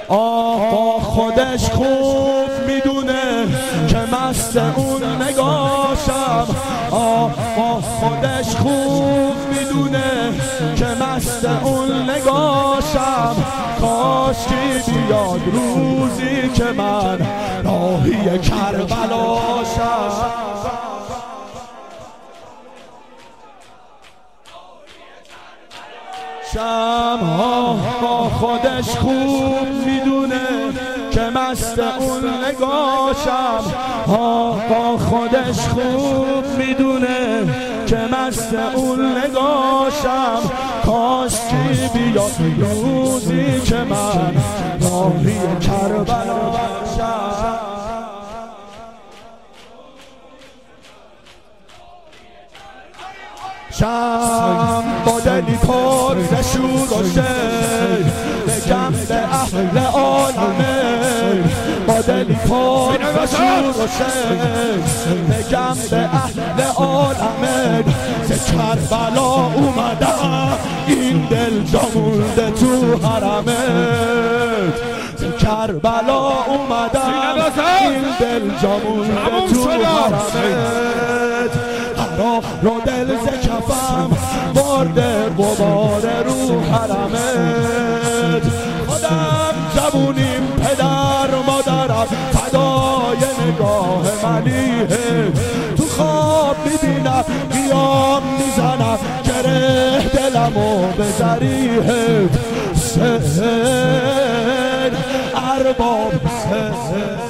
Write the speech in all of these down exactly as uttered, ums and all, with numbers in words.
آقا خودش خوب میدونه که مست اون نگاشم. آقا خودش خوب میدونه که مست اون نگاشم. کاش که بیاد روزی که من راهی کربلاشم. شمع با خودش خوب میدونه که مست اون نگاشم. آقا خودش خوب میدونه که مست اون نگاشم. کاش که بیاد روزی که من راهی کربلا باشم. شم با دلی پر شور و شیر بگم به اهل عالمه. با دلی پر شور و شیر بگم به اهل عالمه. ز کربلا اومدم این دل جا مونده تو حرمت. ز کربلا اومدم این دل جا مونده تو حرمت. رو دل ز کفم برده غبار رو حرمت. خودم جوونیم پدر مادرم فدای نگاه ملیحه. تو خواب میبینم قیام میزنم گره دلمو به ذریحه. سهر ارباب سهر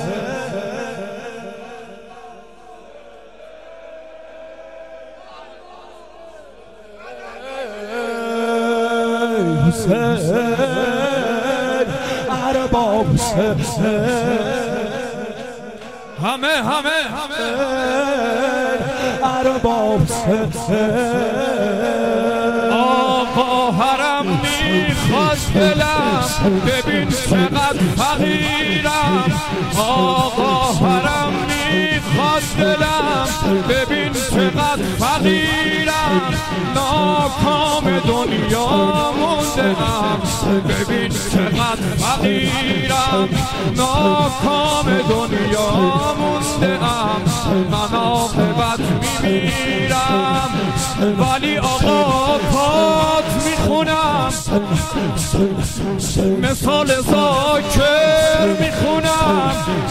حسین ارباب حسین همه همه همه ارباب حسین. آقا حرم میخواد دلم ببین چقدر فقیرم. آقا حرم میخواد دلم ببین چقدر فقیرم. ناکام دنیا مونده ام ببین چقدر فقیرم. ناکام دنیا مونده ام من عاقبت میمیرم. ولی آقا پات میخونم مثال ذاکر میخونم.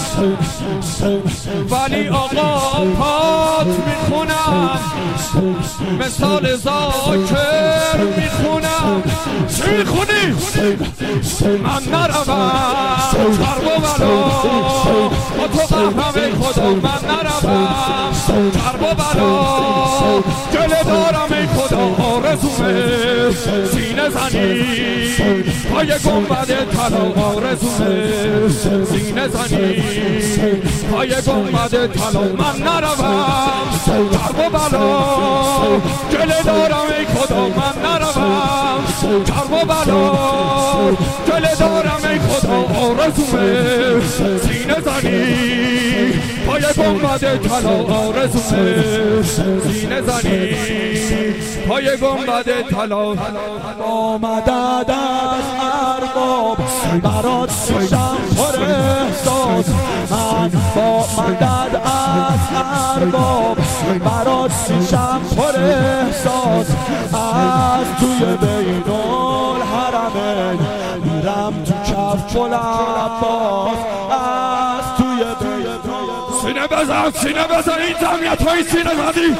ولی آقا پات میخونم مثال ذاکر میخونم. چی میخونی؟ من نروم کرب و بلا با تو قهرم خدا. من نروم کرب و بلا گله دارم ای خدا. آرزومه سینه زنی پای گنبد طلا. آرزومه سینه زنی پای گنبد طلا. من نروم کرب و بلا گله دارم ای خدا. من نروم کرب و بلا گله دارم ای خدا. آرزومه سینه زنی پای گنبد طلا. آرزومه سینه زنی پای گنبد طلا. با مدد از ارباب برات شیشم پر احساس. من با مدد از ارباب برات شیشم پر احساس. از توی بین الحرمین میرم تو کف گل عباس. از توی بین سینه بزن سینه بزن این جمعیت های سینه زدی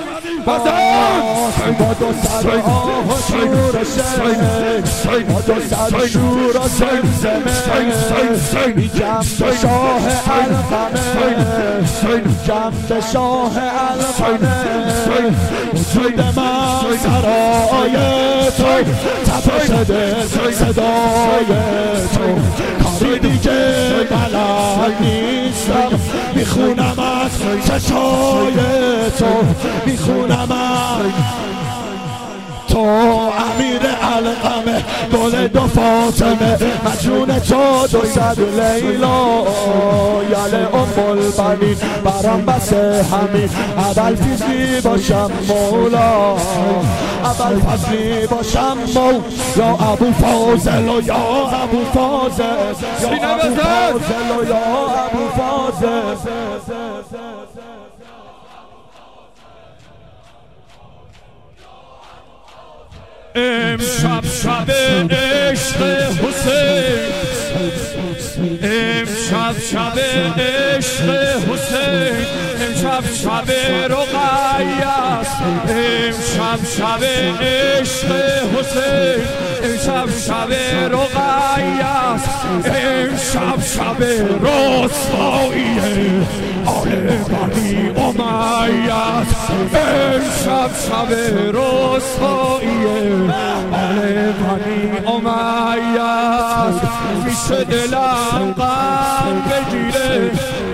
بزن. با دو سر آه و شور و شنگ با دو سر شور و زمزمه میگم به شاه الفنه. میگم به شاه الفنه. وجود من سرای تو تپش دل صدای تو. کاری دیگه ملک نیستم میخونم از چشای تو. میخونم از تو امیر علقمه گل دو فاطمه مجنون تو دو صد لیلا یاله ام البنین برام بس همین اول فیزی باشم مولا اول فضلی باشم مول یا ابو فاضل و یا ابو فاضل یا ابو فاضل و یا ابو فاضل امشب شب عشق حسین امشب شب عشق حسین امشب شب رقیه است امشب شب عشق حسین امشب شب رقیه است امشب شب رسوایی آل بنی امیه است امشب شب رسوایی آل بنی امیه است میشه دلم غم بگیره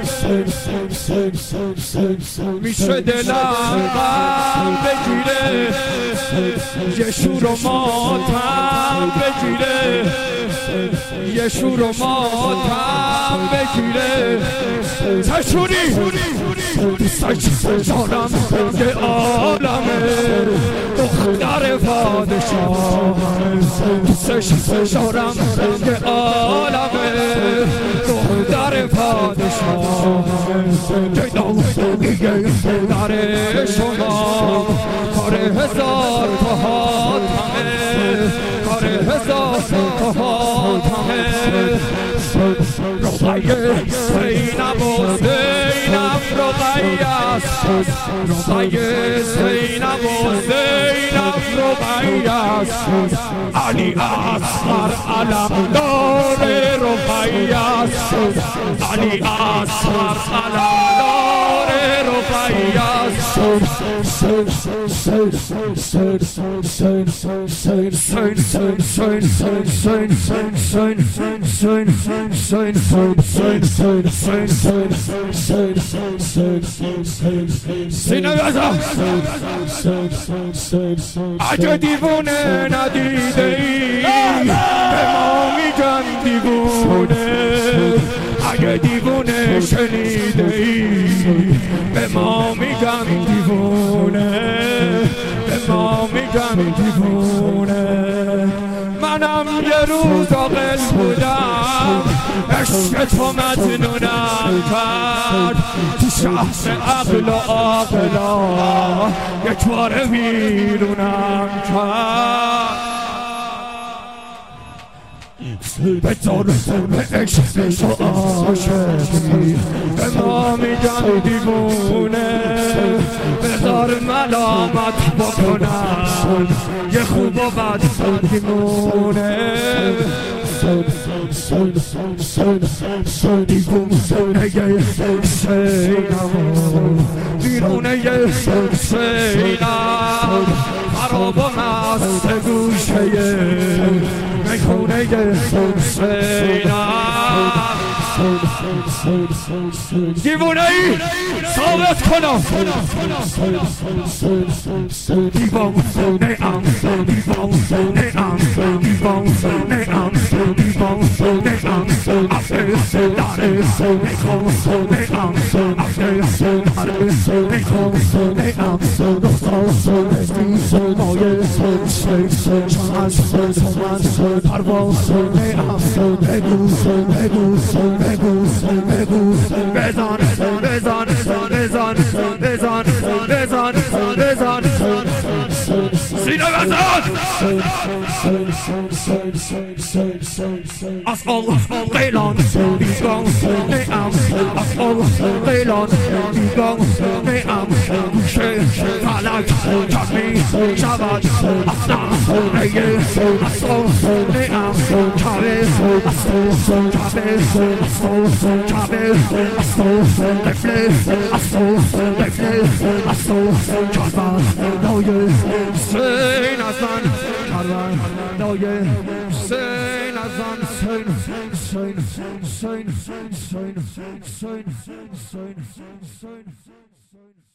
میشه دلم غم بگیره یه شور و ماتم بگیره یه شور و ماتم بگیره تشوری دوستش جانم که عالمه دختر پادشاه دوستش جانم که عالمه دختر پادشاه که داغیه در شما کار هزار تا حاتمه کار هزار تا حاتمه رقیه زینب و زینب رقیه است رقیه زینب و زینب رقیه است علی اصغر علمدار رقیه است علی اصغر علمدار رقیه است سینه بزن اگه دیوونه ندیده ای به ما میگن دیوونه اگه دیوونه شنیده ای به ما میگن دیوونه به ما میگن دیوونه منم یه روز عاقل بودم عشق تو مجنونم کرد تو شهر عقل و عاقلا یک بار ویرونم کرد به طرف عشق تو عاشقی به ما میگن دیوونه بذار ملامت بکنم یه خوب و بد دیوونه دیوونه یه سینم دیوونه یه سینم خراب و مست گوشه میخونه یه سینم دیوونه ای ثابت کنم دیوانه ام دیوانه ام دیوانه ام دیوانه ام عبدالس دارس میخونه ام عبدالس دارس میخونه ام دختاس نزدیس مایه شیش چانس چانس پرواز ام بگوز بگوز بگوز بگوز بزن بزن بزن بزن بزن بزن سینه بزن از آل قیلان دیگان نیم از آل قیلان دیگان نیم گوشه فلک کمی شود از نهره از آل نیم کبه از تو کبه از تو کبه از تو قفله از تو قفله از تو کربن دایه سین از من کربن دایه سین از من سین سین سین سین سین سین سین سین